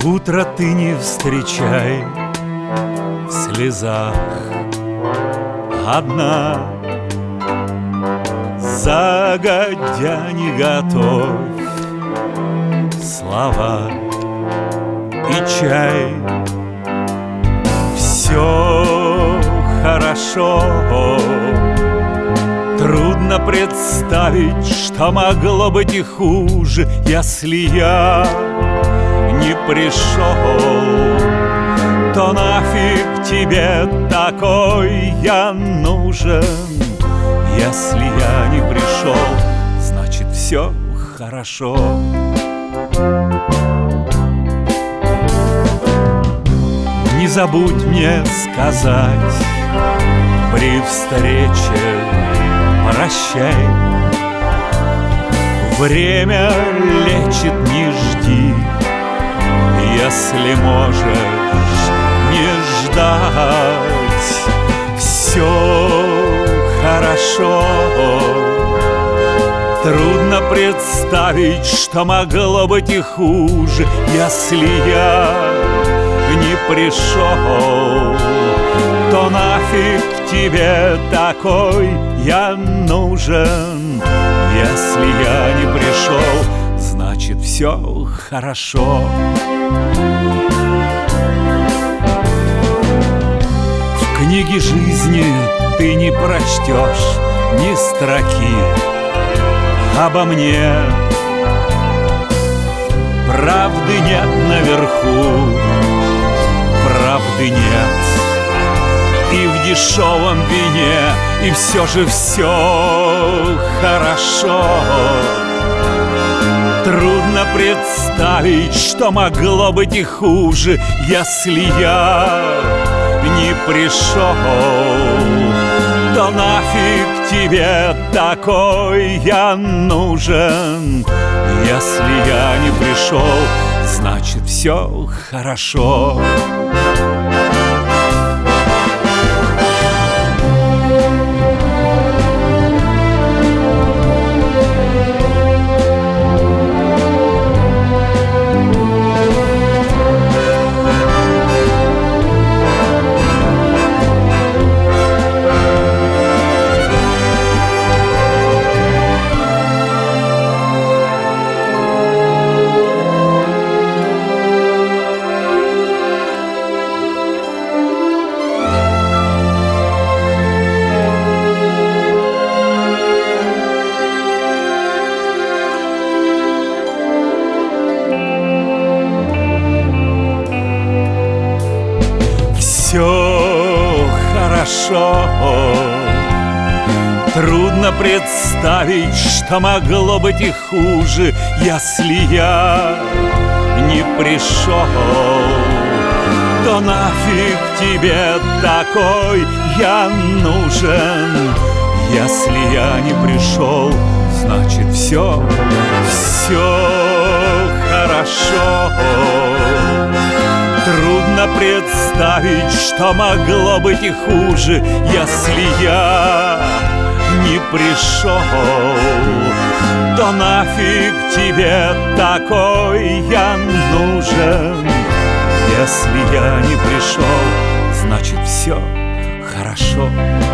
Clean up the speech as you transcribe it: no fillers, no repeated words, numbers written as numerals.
Утро ты не встречай в слезах одна, загодя не готовь слова и чай. Все хорошо, трудно представить, что могло быть и хуже, если я не пришел. То нафиг тебе такой я нужен? Если я не пришел, значит все хорошо. Не забудь мне сказать при встрече прощай. Время лечит, не жди, если можешь не ждать. Все хорошо, трудно представить, что могло быть и хуже, если я не пришел. То нафиг тебе такой я нужен? Если я не пришел, значит все хорошо. В книге жизни ты не прочтешь ни строки обо мне. Правды нет наверху, правды нет и в дешевом вине, и все же все хорошо. Трудно представить, что могло быть и хуже, если я не пришел. То нафиг тебе такой я нужен? Если я не пришел, значит все хорошо. Все хорошо, трудно представить, что могло быть и хуже, если я не пришел. То нафиг тебе такой я нужен? Если я не пришел, значит все хорошо. Трудно представить, что могло быть и хуже, если я не пришел. То нафиг тебе такой я нужен? Если я не пришел, значит все хорошо.